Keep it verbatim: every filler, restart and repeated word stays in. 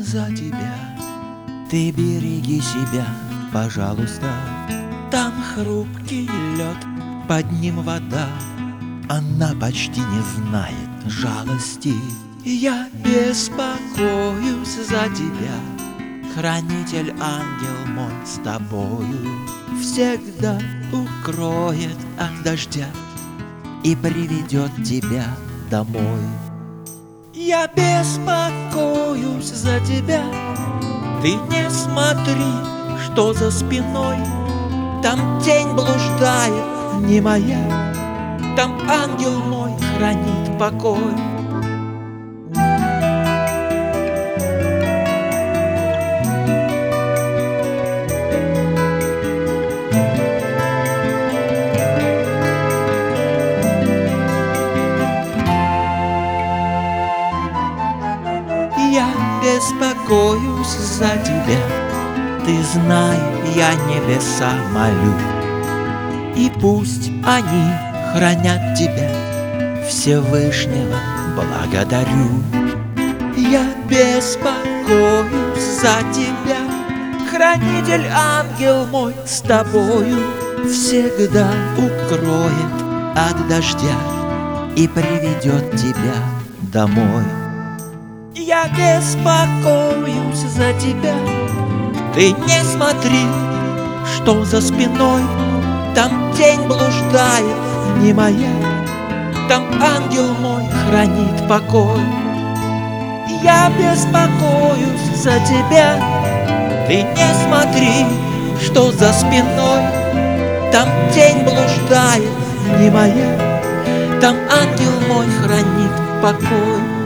за тебя. Ты береги себя, пожалуйста. Там хрупкий лед, под ним вода. Она почти не знает жалости. Я беспокоюсь за тебя. Хранитель, ангел мой, с тобою всегда укроет от дождя и приведет тебя домой. Я беспокоюсь за тебя. Ты не смотри, что за спиной. Там тень блуждает, не моя. Там ангел мой хранит покой. Я беспокоюсь за тебя. Ты знай, я небеса молю, и пусть они хранят тебя. Всевышнего благодарю. Я беспокоюсь за тебя. Хранитель, ангел мой, с тобою всегда укроет от дождя и приведет тебя домой. Я беспокоюсь за тебя. Ты не смотри, что за спиной. Там тень блуждает, не моя. Там ангел мой хранит покой. Я беспокоюсь за тебя. Ты не смотри, что за спиной. Там тень блуждает, не моя. Там ангел мой хранит покой.